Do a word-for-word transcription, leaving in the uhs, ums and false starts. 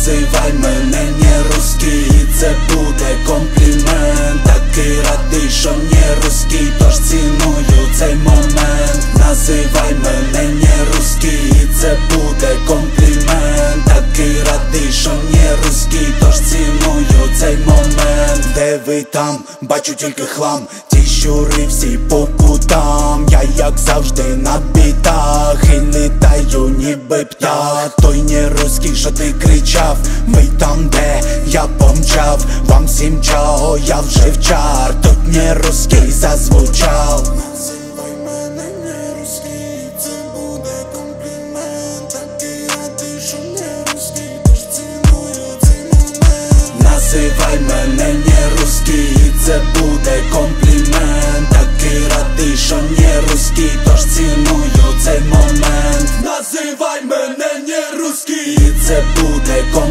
Називай мене не русський, і це буде комплімент. Такий радий, що не русський, тож ціную цей момент. Називай мене не русський, і це буде комплімент. Такий радий, що не русський, тож ціную цей момент. Де ви там? Бачу тільки хлам. Ті щури всі по кутам. Я як завжди на бітах і літаю ніби птах. Той не русський, що ти кричав, ми там, де я помчав. Вам всім чао, я вже в чар. Тут не русський зазвучав. Називай мене не русський, це буде комплімент. Такий радий, що не русський, тож ціную цей момент. Називай мене не русський, це буде комплімент. Такий радий, що не русський, тож ціную цей момент. Називай мене не русський, це буде комплімент.